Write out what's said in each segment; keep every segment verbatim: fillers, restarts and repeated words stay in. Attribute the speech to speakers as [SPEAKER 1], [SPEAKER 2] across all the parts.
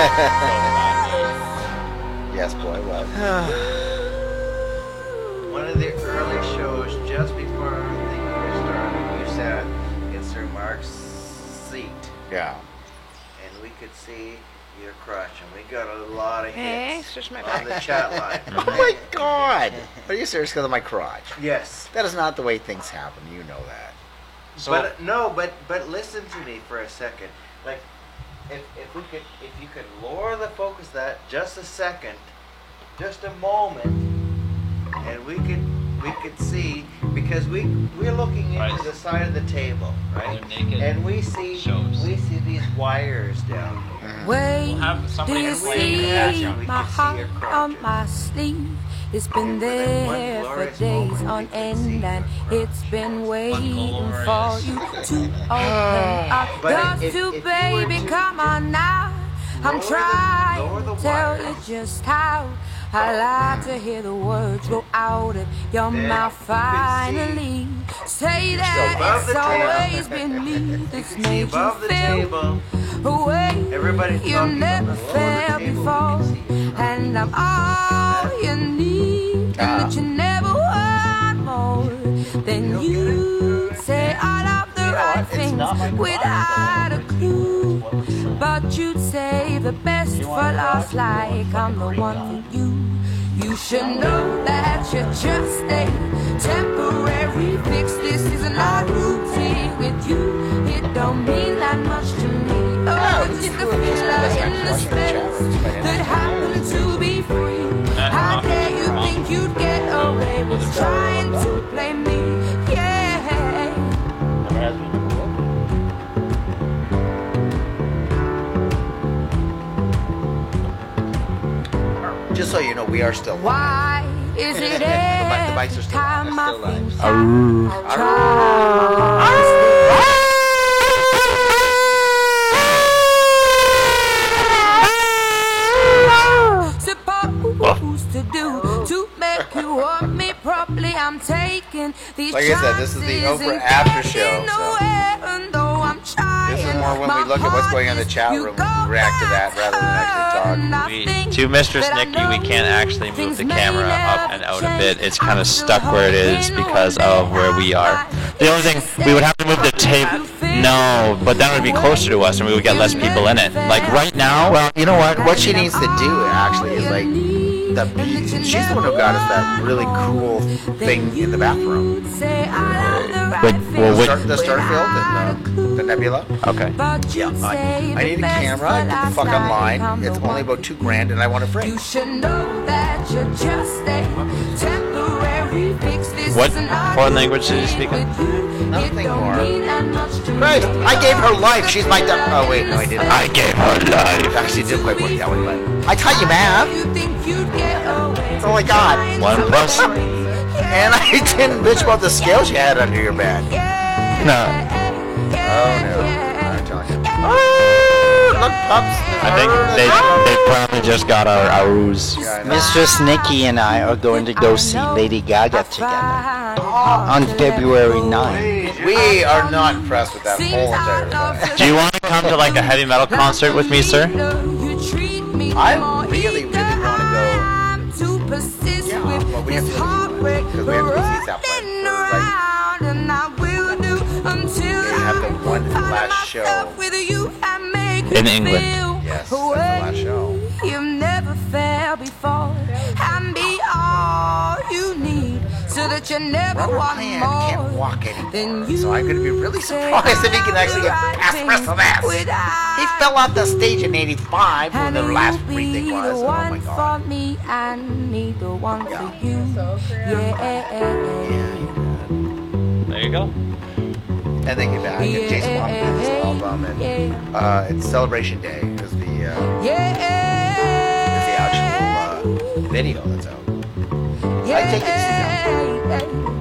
[SPEAKER 1] Yes, boy, what?
[SPEAKER 2] One of the early shows, just before the year started, you sat in Sir Mark's seat.
[SPEAKER 1] Yeah.
[SPEAKER 2] And we could see your crotch, and we got a lot of
[SPEAKER 3] Hey,
[SPEAKER 2] hits
[SPEAKER 3] it's just my
[SPEAKER 2] on the chat line.
[SPEAKER 1] Oh my God! Are you serious? Because of my crotch?
[SPEAKER 2] Yes.
[SPEAKER 1] That is not the way things happen. You know that.
[SPEAKER 2] So, but no, but but listen to me for a second. Like, if if we could, if you could lower the focus that just a second, just a moment, and we could we could see, because we we're looking into
[SPEAKER 4] Right.
[SPEAKER 2] the side of the table, right?
[SPEAKER 4] They're naked
[SPEAKER 2] And we see
[SPEAKER 4] shows.
[SPEAKER 2] we see these wires down here.
[SPEAKER 5] Wait,
[SPEAKER 4] We'll have
[SPEAKER 5] do
[SPEAKER 4] somebody
[SPEAKER 5] you
[SPEAKER 4] explain
[SPEAKER 5] see
[SPEAKER 4] that.
[SPEAKER 2] We
[SPEAKER 5] my
[SPEAKER 2] can see
[SPEAKER 5] heart
[SPEAKER 2] your
[SPEAKER 5] on
[SPEAKER 2] crotches.
[SPEAKER 5] my sleeve? It's been
[SPEAKER 2] And for that one
[SPEAKER 5] there for
[SPEAKER 2] glorious
[SPEAKER 5] days
[SPEAKER 2] moment,
[SPEAKER 5] on
[SPEAKER 2] we could see
[SPEAKER 5] end, and
[SPEAKER 2] your
[SPEAKER 5] it's been waiting for
[SPEAKER 4] glorious.
[SPEAKER 5] you to open up
[SPEAKER 2] But
[SPEAKER 5] doors
[SPEAKER 2] if-
[SPEAKER 5] to,
[SPEAKER 2] if you were
[SPEAKER 5] baby,
[SPEAKER 2] to
[SPEAKER 5] come on now. I'm
[SPEAKER 2] lower the-
[SPEAKER 5] trying
[SPEAKER 2] lower the
[SPEAKER 5] to tell you
[SPEAKER 2] wires.
[SPEAKER 5] just how I like to hear the words go out of your
[SPEAKER 2] Then
[SPEAKER 5] mouth
[SPEAKER 2] you can
[SPEAKER 5] finally. Say
[SPEAKER 2] You're
[SPEAKER 5] that
[SPEAKER 2] still above
[SPEAKER 5] it's
[SPEAKER 2] the table.
[SPEAKER 5] always been me
[SPEAKER 2] You
[SPEAKER 5] that's
[SPEAKER 2] can see
[SPEAKER 5] made
[SPEAKER 2] above
[SPEAKER 5] you
[SPEAKER 2] the
[SPEAKER 5] feel
[SPEAKER 2] table.
[SPEAKER 5] away.
[SPEAKER 2] Everybody's
[SPEAKER 5] You
[SPEAKER 2] talking about
[SPEAKER 5] never
[SPEAKER 2] the lower the
[SPEAKER 5] felt
[SPEAKER 2] table, we
[SPEAKER 5] before,
[SPEAKER 2] can see your crotch.
[SPEAKER 5] and I'm all you need, and that you never want more than you say all of the right things without a clue. But you'd save the best for last, like I'm the one for you. You should know that you're just a temporary fix. This is not routine with you. It don't mean that much to me. Oh, it's just a filler in the space that happened to be free. How dare you think you'd get away with trying to play me? Yeah.
[SPEAKER 1] Just so you know, we are still live.
[SPEAKER 5] Why is it
[SPEAKER 1] The
[SPEAKER 5] every
[SPEAKER 1] bikes are still
[SPEAKER 5] time
[SPEAKER 1] on.
[SPEAKER 5] I
[SPEAKER 1] They're still
[SPEAKER 5] think
[SPEAKER 1] live.
[SPEAKER 5] I supposed to do to make you want me properly? I'm taking these
[SPEAKER 1] Like I said, this is the
[SPEAKER 5] chances
[SPEAKER 1] Oprah
[SPEAKER 5] and
[SPEAKER 1] after show,
[SPEAKER 5] getting
[SPEAKER 1] so.
[SPEAKER 5] away, and though I'm trying,
[SPEAKER 1] This is more when
[SPEAKER 5] my
[SPEAKER 1] we look at what's going on in the
[SPEAKER 5] heart
[SPEAKER 1] chat
[SPEAKER 5] is
[SPEAKER 1] room
[SPEAKER 5] you
[SPEAKER 1] and react to that
[SPEAKER 5] go
[SPEAKER 1] rather than actually
[SPEAKER 5] and
[SPEAKER 1] talk.
[SPEAKER 5] I
[SPEAKER 4] We,
[SPEAKER 5] think
[SPEAKER 4] to Mistress
[SPEAKER 5] that I
[SPEAKER 4] Nikki, we
[SPEAKER 5] know
[SPEAKER 4] can't actually move
[SPEAKER 5] things
[SPEAKER 4] the
[SPEAKER 5] may
[SPEAKER 4] camera up
[SPEAKER 5] never
[SPEAKER 4] and out a
[SPEAKER 5] change.
[SPEAKER 4] bit. It's kind
[SPEAKER 5] I'm
[SPEAKER 4] of
[SPEAKER 5] still
[SPEAKER 4] stuck where it is
[SPEAKER 5] hoping
[SPEAKER 4] because
[SPEAKER 5] one
[SPEAKER 4] of
[SPEAKER 5] day
[SPEAKER 4] where we
[SPEAKER 5] I'll
[SPEAKER 4] are.
[SPEAKER 5] find
[SPEAKER 4] The only thing, we would have to move the tape. No, but that would be closer to us and we would get less people in it. Like right now,
[SPEAKER 1] Well, you know what? What she needs to do actually is like the she's the one who got us that really cool thing in the bathroom.
[SPEAKER 4] but well,
[SPEAKER 1] The,
[SPEAKER 4] which,
[SPEAKER 1] Star, the Starfield and the, the Nebula.
[SPEAKER 4] okay.
[SPEAKER 1] Yeah, I, I need a camera. Get the fuck online. It's only about two grand, and I want it free.
[SPEAKER 5] You should know that you're just a temporary fix. This
[SPEAKER 4] What
[SPEAKER 5] is not
[SPEAKER 4] foreign language did you speak in?
[SPEAKER 5] with you.
[SPEAKER 1] Nothing
[SPEAKER 5] It don't
[SPEAKER 1] more.
[SPEAKER 5] mean that much to me.
[SPEAKER 1] Right. I gave her life. She's my. Du- oh wait, no, I didn't.
[SPEAKER 4] I gave her life.
[SPEAKER 1] Actually, it didn't quite work that way, but I taught you math.
[SPEAKER 5] You think you'd get away
[SPEAKER 1] That's all I got.
[SPEAKER 4] One plus.
[SPEAKER 1] And I didn't bitch about the scales you had under your bed.
[SPEAKER 4] No.
[SPEAKER 1] Oh no. I'm telling you. Oh, look, pups.
[SPEAKER 4] I think they they probably just got our our ruse.
[SPEAKER 1] Yeah, I know.
[SPEAKER 6] Mistress Nikki and I are going to go see Lady Gaga together on February ninth.
[SPEAKER 1] We are not impressed with that whole entire thing.
[SPEAKER 4] Do you want to come to like a heavy metal concert with me, sir?
[SPEAKER 1] I really, really want to go. Yeah, well, we have to go because we have to go see South Park for like. They have the one last show.
[SPEAKER 4] In England.
[SPEAKER 1] Yes, that's the last show.
[SPEAKER 5] You've never felt before, and be all you need, so that you never
[SPEAKER 1] Robert
[SPEAKER 5] want
[SPEAKER 1] Plant
[SPEAKER 5] more.
[SPEAKER 1] can't walk anymore,
[SPEAKER 5] Then you
[SPEAKER 1] so I'm going to be really surprised if he can actually get past the rest of this. He fell off the stage in eighty-five when the last free thing was. Oh my god.
[SPEAKER 5] For me and me, the one
[SPEAKER 1] Yeah.
[SPEAKER 5] for you. Yeah.
[SPEAKER 4] There you go.
[SPEAKER 1] And then get back. And Jason Watkins' album, and uh, it's Celebration Day is the uh, is the actual uh, video that's out. I take it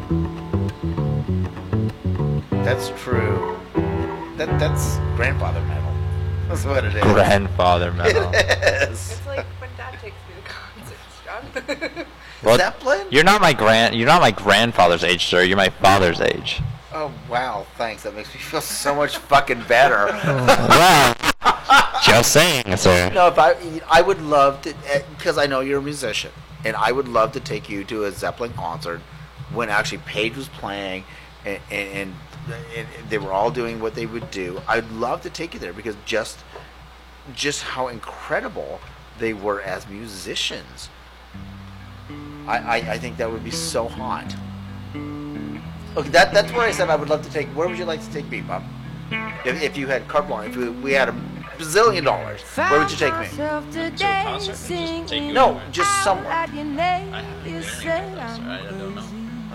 [SPEAKER 1] to That's true. That that's grandfather metal. That's what it is.
[SPEAKER 4] Grandfather metal.
[SPEAKER 1] It is.
[SPEAKER 3] It's like when Dad takes me to concerts, John.
[SPEAKER 4] Well,
[SPEAKER 1] Zeppelin?
[SPEAKER 4] you're not my grand. You're not my grandfather's age, sir. You're my father's age.
[SPEAKER 1] Oh wow, thanks. That makes me feel so much fucking better.
[SPEAKER 4] Well, Just saying, sir.
[SPEAKER 1] No, if I, I would love to, because I know you're a musician, and I would love to take you to a Zeppelin concert when actually Page was playing, and, and, and they were all doing what they would do. I'd love to take you there because just, just how incredible they were as musicians. I, I, I think that would be so hot. Okay, that that's where I said I would love to take. Where would you like to take me, Bob? If, if you had carte blanche, if we, we had a bazillion dollars, where would you take me?
[SPEAKER 4] To a concert? Just take you
[SPEAKER 1] No,
[SPEAKER 4] anywhere.
[SPEAKER 1] just somewhere.
[SPEAKER 4] I haven't been anywhere, sir. I don't know.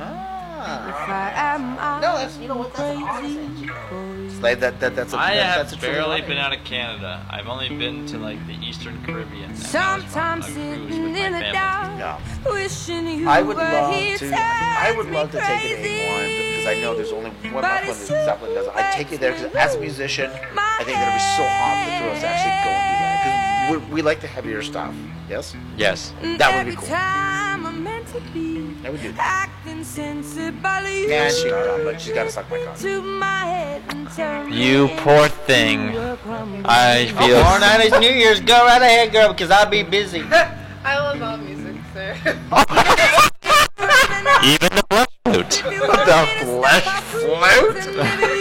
[SPEAKER 1] Ah. No, that's you know what? That's an honest answer. Slade, that that that's a
[SPEAKER 7] I
[SPEAKER 1] that,
[SPEAKER 7] have
[SPEAKER 1] that's a true
[SPEAKER 7] barely
[SPEAKER 1] lie.
[SPEAKER 7] been out of Canada. I've only been to like the Eastern Caribbean. and that was
[SPEAKER 5] Sometimes
[SPEAKER 7] on a cruise
[SPEAKER 5] sitting
[SPEAKER 7] with my
[SPEAKER 5] in the
[SPEAKER 7] family.
[SPEAKER 5] dark,
[SPEAKER 1] Yeah.
[SPEAKER 5] wishing you
[SPEAKER 1] I would
[SPEAKER 5] were
[SPEAKER 1] love
[SPEAKER 5] here
[SPEAKER 1] to. I would love to take you to A one because I know there's only one month when Zeppelin does it. I'd take you there because as a musician, I think that'd be so hot for the two of us to actually go and do that because we like the heavier stuff. Yes.
[SPEAKER 4] Yes.
[SPEAKER 1] That would be cool.
[SPEAKER 5] Time I'm meant to be
[SPEAKER 1] I would do that.
[SPEAKER 5] acting sensibly.
[SPEAKER 1] Yeah, she's not, but she's got to suck my cock.
[SPEAKER 5] To my head and tell me
[SPEAKER 4] You poor thing. I feel.
[SPEAKER 6] Tomorrow night is New Year's. Go right ahead, girl, because I'll be busy.
[SPEAKER 3] I love all music, sir.
[SPEAKER 4] Even the flesh flute.
[SPEAKER 1] The flesh flute?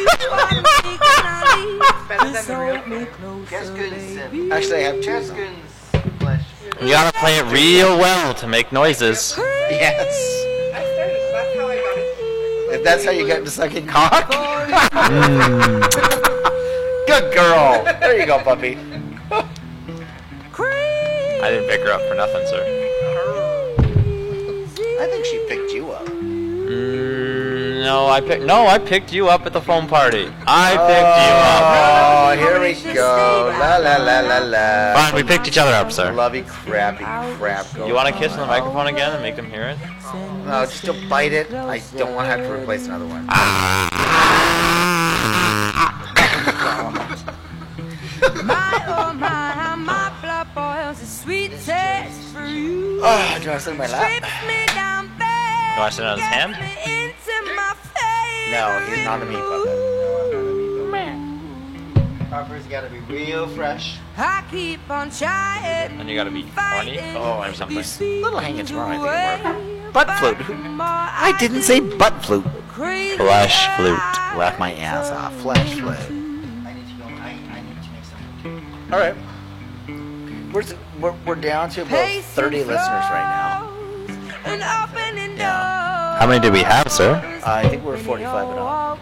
[SPEAKER 3] Better than the real.
[SPEAKER 2] Gascons.
[SPEAKER 1] Actually, I have two.
[SPEAKER 2] Gascons flesh.
[SPEAKER 4] You gotta play it real well to make noises.
[SPEAKER 1] Yes.
[SPEAKER 3] I started. That's how I got into
[SPEAKER 1] If that's how you get into sucking cock. Good girl. There you go, puppy.
[SPEAKER 4] I didn't pick her up for nothing, sir.
[SPEAKER 1] I think she picked you up.
[SPEAKER 4] Mm, no, I picked. No, I picked you up at the foam party. I picked you up.
[SPEAKER 1] Oh, here we go. La la la la la.
[SPEAKER 4] Fine, we picked each other up, sir.
[SPEAKER 1] Lovey crappy crap. Go
[SPEAKER 4] You want to kiss on the microphone again and make them hear it?
[SPEAKER 1] No, just don't bite it. I don't want to have to replace another one.
[SPEAKER 5] My oh my, my blood boils a sweet taste for you.
[SPEAKER 1] Oh, do you want to sit in my lap?
[SPEAKER 5] Strips me down bad.
[SPEAKER 4] You want to sit on his hand?
[SPEAKER 5] Gets me into my face.
[SPEAKER 1] No, he's not a meat puppet.
[SPEAKER 6] Harper's got to be real fresh.
[SPEAKER 5] I keep on trying.
[SPEAKER 4] And you gotta be horny?
[SPEAKER 1] Oh,
[SPEAKER 4] or something.
[SPEAKER 1] Little hanging tomorrow, I think it'll work. Butt flute. I didn't say butt flute.
[SPEAKER 4] Flesh flute.
[SPEAKER 1] Laugh my ass off. Flesh flute.
[SPEAKER 6] I need to go. I, I need to make some.
[SPEAKER 1] All right. We're, we're, we're down to about thirty listeners right now.
[SPEAKER 5] And opening
[SPEAKER 1] Yeah.
[SPEAKER 4] How many do we have, sir?
[SPEAKER 1] I think we're forty-five and up.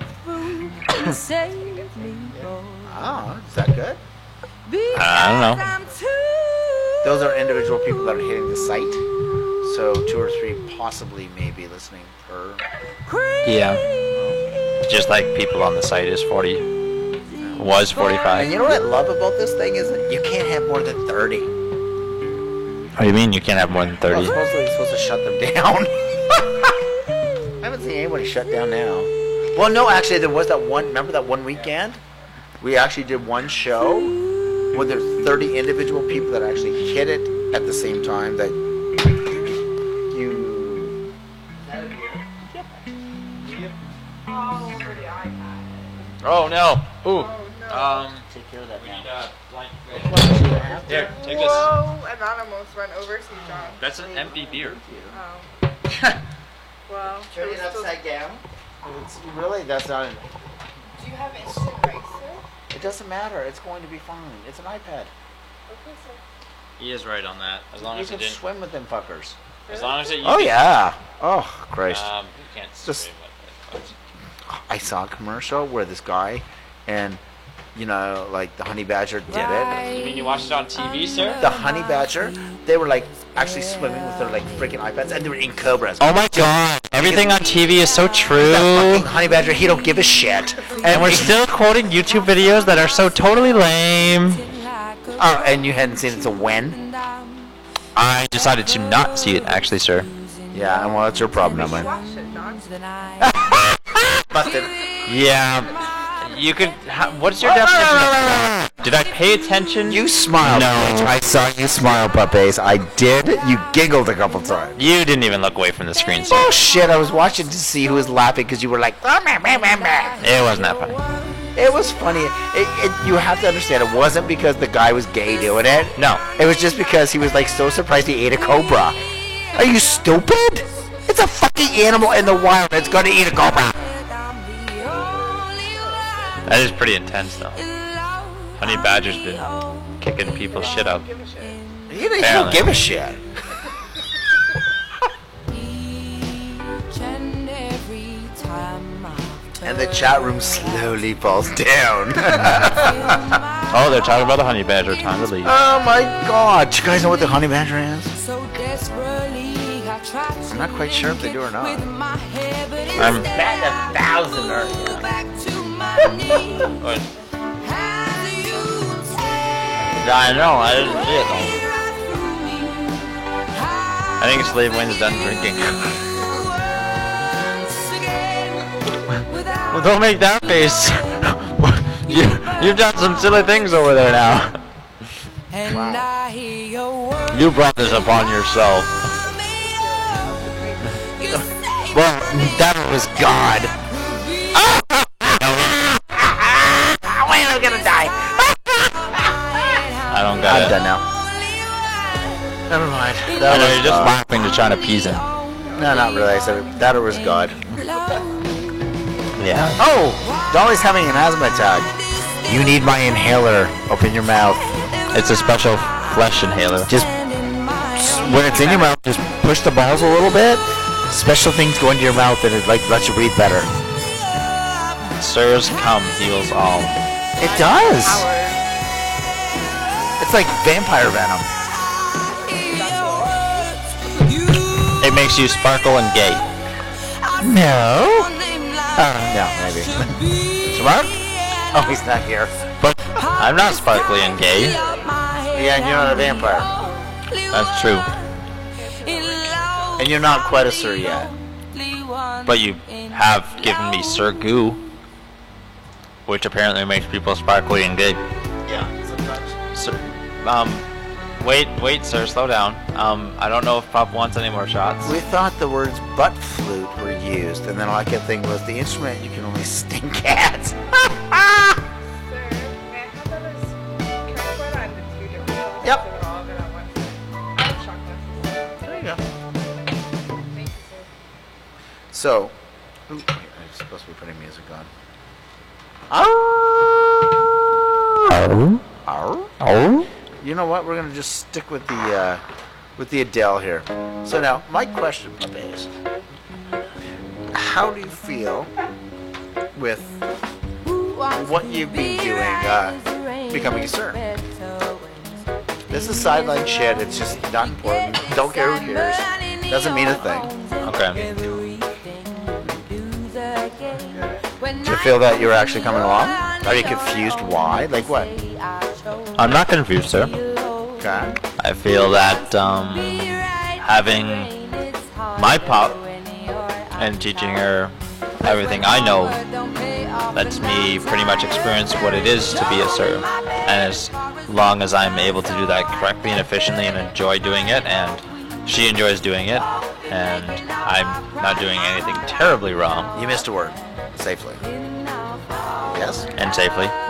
[SPEAKER 1] Oh, is that good?
[SPEAKER 4] I don't know.
[SPEAKER 1] Those are individual people that are hitting the site. So two or three possibly maybe listening per.
[SPEAKER 4] Yeah. Just like people on the site is forty. Was
[SPEAKER 1] And
[SPEAKER 4] forty-five.
[SPEAKER 1] you know what I love about this thing is that you can't have more than thirty.
[SPEAKER 4] What do you mean you can't have more than
[SPEAKER 1] Well,
[SPEAKER 4] thirty?
[SPEAKER 1] supposedly you're supposed to shut them down. I haven't seen anybody shut down now. Well, no, actually, there was that one. Remember that one weekend? We actually did one show where there's thirty individual people that actually hit it at the same time. That you.
[SPEAKER 3] all over the iPad.
[SPEAKER 4] Oh no. Ooh. Um.
[SPEAKER 6] Take care of that
[SPEAKER 4] We
[SPEAKER 6] now.
[SPEAKER 4] need a blank. Here, take this.
[SPEAKER 3] Whoa, and that almost went over, see, John.
[SPEAKER 4] That's an empty beer.
[SPEAKER 3] Oh. Well,
[SPEAKER 6] Turn
[SPEAKER 3] it
[SPEAKER 6] it
[SPEAKER 3] was still-
[SPEAKER 6] upside down.
[SPEAKER 1] It's really that's not. An,
[SPEAKER 3] Do you have instant rice,
[SPEAKER 1] it doesn't matter. It's going to be fine. It's an iPad.
[SPEAKER 3] sir? Okay, sir.
[SPEAKER 4] He is right on that. As long
[SPEAKER 1] You
[SPEAKER 4] as it
[SPEAKER 1] can
[SPEAKER 4] didn't.
[SPEAKER 1] swim with them fuckers.
[SPEAKER 4] As long as it.
[SPEAKER 1] Oh yeah. Oh Christ.
[SPEAKER 4] Um. You can't
[SPEAKER 1] Just-
[SPEAKER 4] swim with it.
[SPEAKER 1] I saw a commercial where this guy, and you know, like the honey badger did it.
[SPEAKER 4] but- You mean you watched it on T V, sir?
[SPEAKER 1] The honey badger, they were like actually swimming with their like freaking iPads, and they were in cobras.
[SPEAKER 4] Oh my God! Everything on T V is so
[SPEAKER 1] That
[SPEAKER 4] true.
[SPEAKER 1] fucking honey badger, he don't give a shit.
[SPEAKER 4] And we're still quoting YouTube videos that are so totally lame.
[SPEAKER 1] Oh, and you hadn't seen it to when?
[SPEAKER 4] I decided to not see it, actually, sir.
[SPEAKER 1] Yeah, and well, that's your problem,
[SPEAKER 3] We
[SPEAKER 1] man.
[SPEAKER 3] watched it, John.
[SPEAKER 1] Busted.
[SPEAKER 4] Yeah. You could. How, what's your definition of? Did I pay attention?
[SPEAKER 1] You smiled.
[SPEAKER 4] No.
[SPEAKER 1] I saw you smile, puppies. I did. You giggled a couple times.
[SPEAKER 4] You didn't even look away from the screen, sir.
[SPEAKER 1] Oh shit! I was watching to see who was laughing because you were like.
[SPEAKER 4] It wasn't that funny.
[SPEAKER 1] It was funny. It, it, you have to understand, it wasn't because the guy was gay doing it.
[SPEAKER 4] No.
[SPEAKER 1] It was just because he was like so surprised he ate a cobra. Are you stupid? It's a fucking animal in the wild. It's gonna eat a cobra.
[SPEAKER 4] That is pretty intense, though. Honey Badger's been kicking people's shit up.
[SPEAKER 1] He don't give a shit. And the chat room slowly falls down.
[SPEAKER 4] Oh, they're talking about the Honey Badger. Time to leave.
[SPEAKER 1] Oh my god. Do you guys know what the honey badger is? I'm not quite sure if they do or not.
[SPEAKER 4] I'm
[SPEAKER 6] Bet a thousand or
[SPEAKER 4] What? I know, I didn't see it though. I think Slave Wayne's done drinking. Well, don't make that face. you, you've done some silly things over there now.
[SPEAKER 1] Wow.
[SPEAKER 4] You brought this upon yourself.
[SPEAKER 1] Well, that was God. Wait, I'm gonna die.
[SPEAKER 4] I don't got
[SPEAKER 1] I'm
[SPEAKER 4] it.
[SPEAKER 1] done now. Never mind.
[SPEAKER 4] I
[SPEAKER 1] That
[SPEAKER 4] know,
[SPEAKER 1] was
[SPEAKER 4] you're just
[SPEAKER 1] God.
[SPEAKER 4] laughing to try to appease him.
[SPEAKER 1] No, not really. I said that or was God.
[SPEAKER 4] Yeah.
[SPEAKER 1] Oh, Dolly's having an asthma attack. You need my inhaler. Open your mouth.
[SPEAKER 4] It's a special flesh inhaler.
[SPEAKER 1] Just when it's in your mouth, just push the balls a little bit. Special things go into your mouth and it like lets you breathe better.
[SPEAKER 4] Sir's cum heals all.
[SPEAKER 1] It does. It's like vampire venom.
[SPEAKER 4] It makes you sparkle and gay.
[SPEAKER 1] No. Uh, no, maybe. Smart? Oh, he's not here.
[SPEAKER 4] But I'm not sparkly and gay.
[SPEAKER 1] Yeah, and you're not a vampire.
[SPEAKER 4] That's true.
[SPEAKER 1] And you're not quite a sir yet.
[SPEAKER 4] But you have given me Sir Goo, which apparently makes people sparkly and gay.
[SPEAKER 1] Yeah, sometimes.
[SPEAKER 4] Sir, um, wait, wait, sir, slow down. Um, I don't know if Pop wants any more shots.
[SPEAKER 1] We thought the words butt flute were used, and then all I kept thinking was the instrument you can only stink at.
[SPEAKER 3] Sir, may I have that as can I put on the two different levels
[SPEAKER 1] Yep.
[SPEAKER 3] of it all of it at once? I have shot glasses.
[SPEAKER 1] There you go.
[SPEAKER 3] Thank you, sir.
[SPEAKER 1] So, ooh, wait, I'm supposed to be putting music on.
[SPEAKER 4] Oh? Oh?
[SPEAKER 1] You know what? We're gonna just stick with the uh, with the Adele here. So now, my question is, how do you feel with what you've been doing, uh, becoming a sir? This is sideline shit. It's just not important. Don't care who cares. Doesn't mean a thing.
[SPEAKER 4] Okay.
[SPEAKER 1] Do you feel that you're actually coming along? Are you confused why? Like what?
[SPEAKER 4] I'm not confused, sir.
[SPEAKER 1] Okay.
[SPEAKER 4] I feel that, um, having my Pop and teaching her everything I know lets me pretty much experience what it is to be a sir. And as long as I'm able to do that correctly and efficiently and enjoy doing it, and she enjoys doing it, and I'm not doing anything terribly wrong
[SPEAKER 1] You missed a word. Safely. Yes?
[SPEAKER 4] and safely,